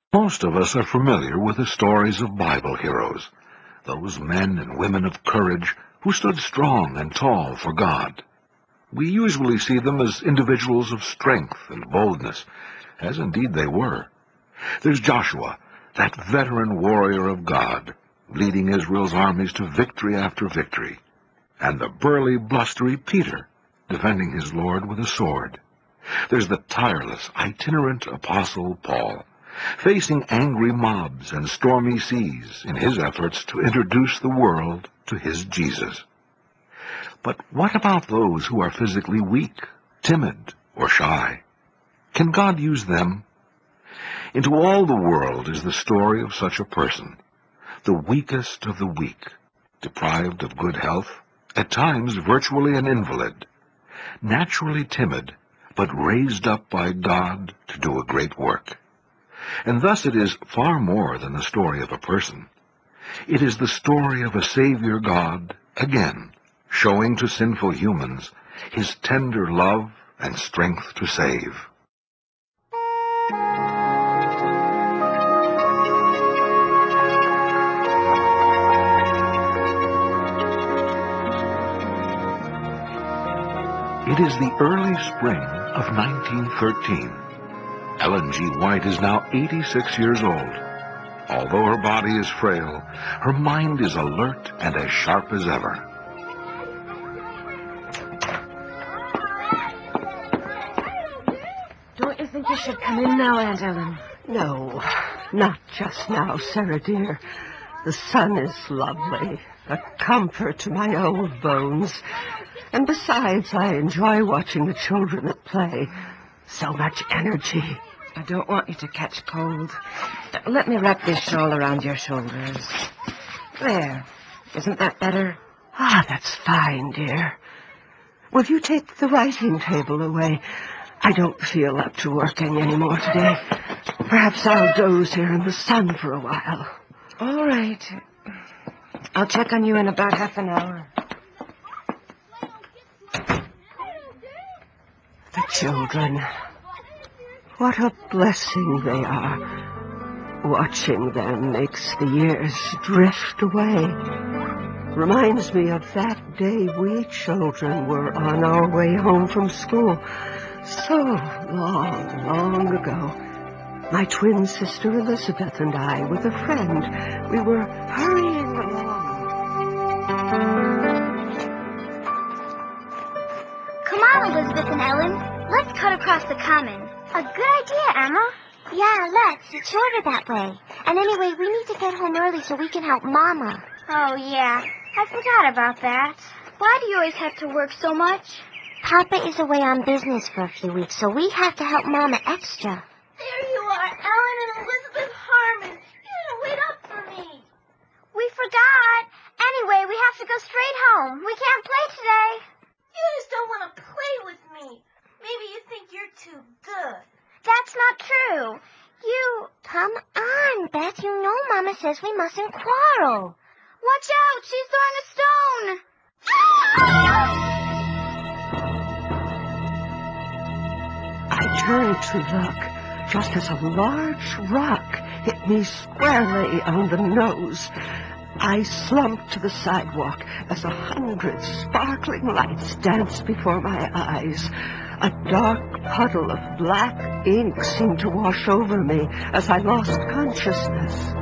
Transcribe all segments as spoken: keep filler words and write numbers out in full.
Most of us are familiar with the stories of Bible heroes, those men and women of courage who stood strong and tall for God. We usually see them as individuals of strength and boldness, as indeed they were. There's Joshua, that veteran warrior of God, leading Israel's armies to victory after victory, and the burly, blustery Peter, defending his Lord with a sword. There's the tireless, itinerant apostle Paul, facing angry mobs and stormy seas in his efforts to introduce the world to his Jesus. But what about those who are physically weak, timid, or shy? Can God use them? Into all the world is the story of such a person, the weakest of the weak, deprived of good health, at times virtually an invalid, naturally timid, but raised up by God to do a great work. And thus it is far more than the story of a person. It is the story of a Savior God, again, showing to sinful humans his tender love and strength to save. It is the early spring of nineteen thirteen. Ellen G. White is now eighty-six years old. Although her body is frail, her mind is alert and as sharp as ever. Don't you think you should come in now, Aunt Ellen? No, not just now, Sarah dear. The sun is lovely, a comfort to my old bones. And besides, I enjoy watching the children at play. So much energy. I don't want you to catch cold. Let me wrap this shawl around your shoulders. There. Isn't that better? Ah, that's fine, dear. Will you take the writing table away? I don't feel up to working anymore today. Perhaps I'll doze here in the sun for a while. All right. I'll check on you in about half an hour. The children. What a blessing they are. Watching them makes the years drift away. Reminds me of that day we children were on our way home from school. So long, long ago. My twin sister Elizabeth and I, with a friend, we were hurrying along. Come on, Elizabeth and Ellen. Let's cut across the common. A good idea, Emma. Yeah, let's. It's shorter that way. And anyway, we need to get home early so we can help Mama. Oh, yeah. I forgot about that. Why do you always have to work so much? Papa is away on business for a few weeks, so we have to help Mama extra. There you are, Ellen and Elizabeth Harmon. You didn't wait up for me. We forgot. Anyway, we have to go straight home. We can't play today. You just don't want to play with me. Maybe you think you're too good. That's not true. You... Come on, Beth. You know Mama says we mustn't quarrel. Watch out. She's throwing a stone. I turned to look just as a large rock hit me squarely on the nose. I slumped to the sidewalk as a hundred sparkling lights danced before my eyes. A dark puddle of black ink seemed to wash over me as I lost consciousness.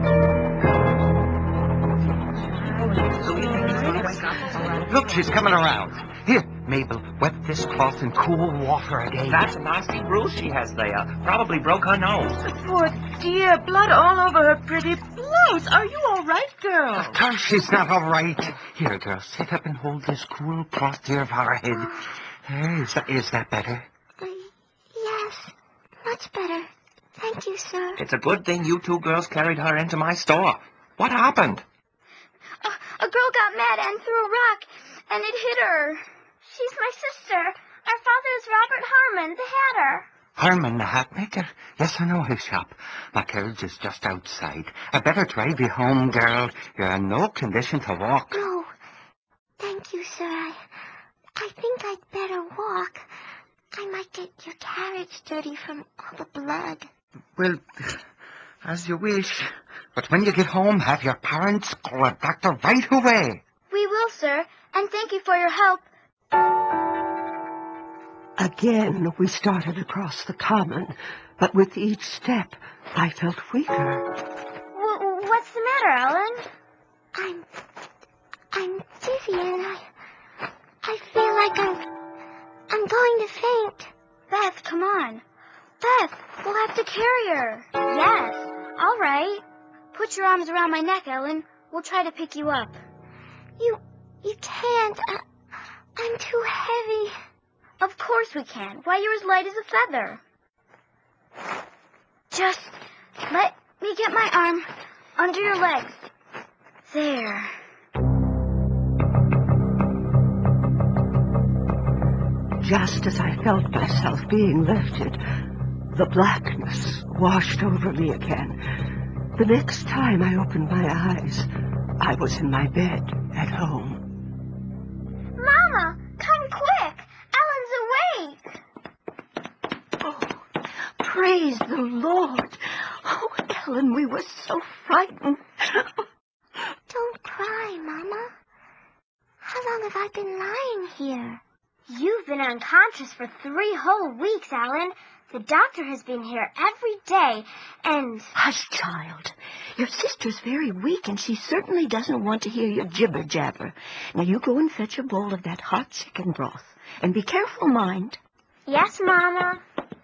Look, she's coming around. Here, Mabel, wet this cloth in cool water again. That's a nasty bruise she has there. Probably broke her nose. Poor dear, blood all over her pretty blouse. Are you all right, girl? Of course she's not all right. Here, girl, sit up and hold this cool cloth near our head. There, is that, is that better? Uh, yes, much better. Thank you, sir. It's a good thing you two girls carried her into my store. What happened? Uh, a girl got mad and threw a rock, and it hit her. She's my sister. Our father is Robert Harmon, the hatter. Harmon, the hat maker? Yes, I know his shop. My carriage is just outside. I better drive you home, girl. You're in no condition to walk. No, thank you, sir. I, I think I'd better walk. I might get your carriage dirty from all the blood. Well, As you wish. But when you get home, have your parents call a doctor right away. We will, sir, and thank you for your help. Again, we started across the common, but with each step, I felt weaker. W- what's the matter, Ellen? I'm... I'm dizzy and I... I feel like I'm... I'm going to faint. Beth, come on. Beth, we'll have to carry her. Yes, all right. Put your arms around my neck, Ellen. We'll try to pick you up. You... you can't. I, I'm too heavy. Of course we can. Why, you're as light as a feather. Just let me get my arm under your legs. There. Just as I felt myself being lifted, the blackness washed over me again. The next time I opened my eyes, I was in my bed at home. Mama, come quick. Ellen's awake. Oh, praise the Lord. Oh, Ellen, we were so frightened. Don't cry, Mama. How long have I been lying here? You've been unconscious for three whole weeks, Ellen. The doctor has been here every day, and... Hush, child. Your sister's very weak, and she certainly doesn't want to hear your jibber-jabber. Now, you go and fetch a bowl of that hot chicken broth. And be careful, mind. Yes, Mama.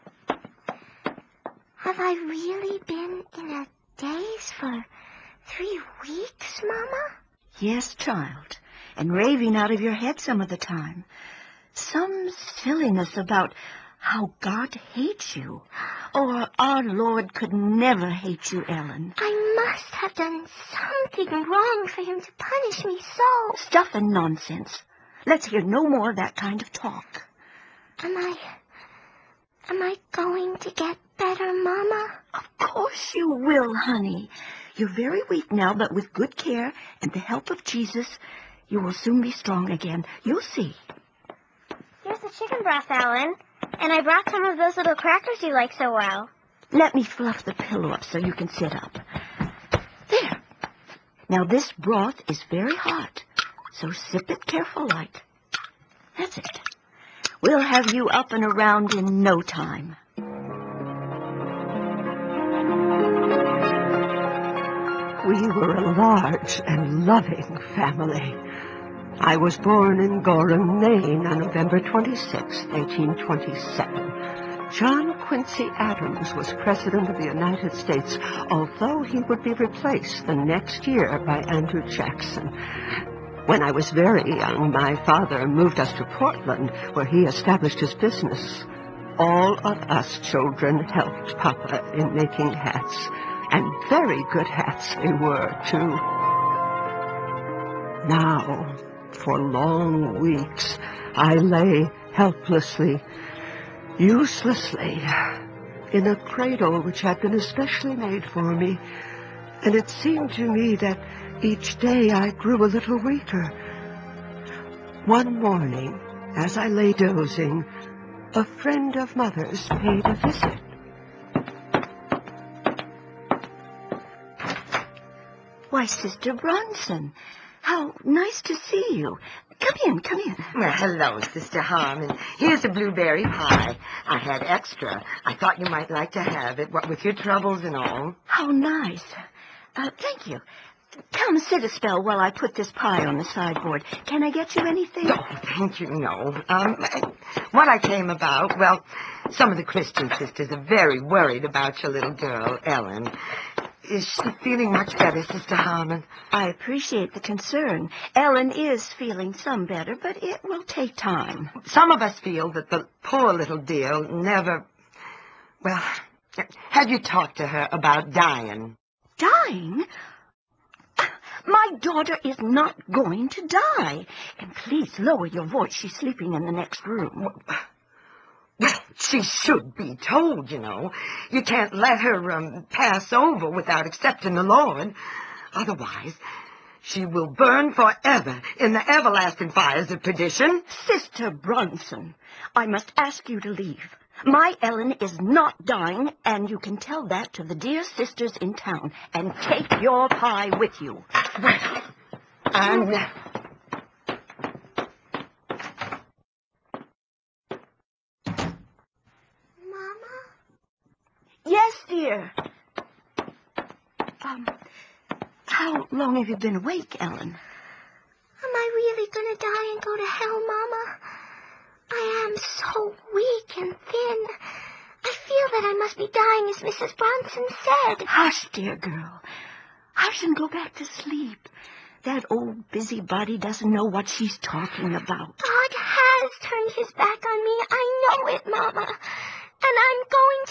Have I really been in a daze for three weeks, Mama? Yes, child. And raving out of your head some of the time. Some silliness about how God hates you. Or our Lord could never hate you, Ellen. I must have done something wrong for him to punish me so. Stuff and nonsense. Let's hear no more of that kind of talk. Am I... Am I going to get better, Mama? Of course you will, honey. You're very weak now, but with good care and the help of Jesus, you will soon be strong again. You'll see. Here's the chicken broth, Ellen. And I brought some of those little crackers you like so well. Let me fluff the pillow up so you can sit up. There. Now, this broth is very hot, so sip it careful-like. That's it. We'll have you up and around in no time. We were a large and loving family. I was born in Gorham, Maine on November twenty-sixth, eighteen twenty-seven. John Quincy Adams was President of the United States, although he would be replaced the next year by Andrew Jackson. When I was very young, my father moved us to Portland, where he established his business. All of us children helped Papa in making hats, and very good hats they were, too. Now, for long weeks, I lay helplessly, uselessly, in a cradle which had been especially made for me, and it seemed to me that each day I grew a little weaker. One morning, as I lay dozing, a friend of Mother's paid a visit. Why, Sister Bronson, how nice to see you. Come in, come in. Well, hello, Sister Harmon. Here's a blueberry pie. I had extra. I thought you might like to have it, what with your troubles and all. How nice. Uh, thank you. Come sit a spell while I put this pie on the sideboard. Can I get you anything? Oh, thank you, no. Um, what I came about, well, some of the Christian sisters are very worried about your little girl, Ellen. Is she feeling much better, Sister Harmon? I appreciate the concern. Ellen is feeling some better, but it will take time. Some of us feel that the poor little dear never... Well, have you talked to her about dying? Dying? My daughter is not going to die. And please lower your voice. She's sleeping in the next room. Well, she should be told, you know. You can't let her um, pass over without accepting the Lord. Otherwise, she will burn forever in the everlasting fires of perdition. Sister Bronson, I must ask you to leave. My Ellen is not dying, and you can tell that to the dear sisters in town. And take your pie with you. Well, and... Mama? Yes, dear. Um, how long have you been awake, Ellen? Am I really gonna die and go to hell, Mama? I am so weak and thin. I feel that I must be dying, as Missus Bronson said. Hush, dear girl. Hush and go back to sleep. That old busybody doesn't know what she's talking about. God has turned his back on me. I know it, Mama. And I'm going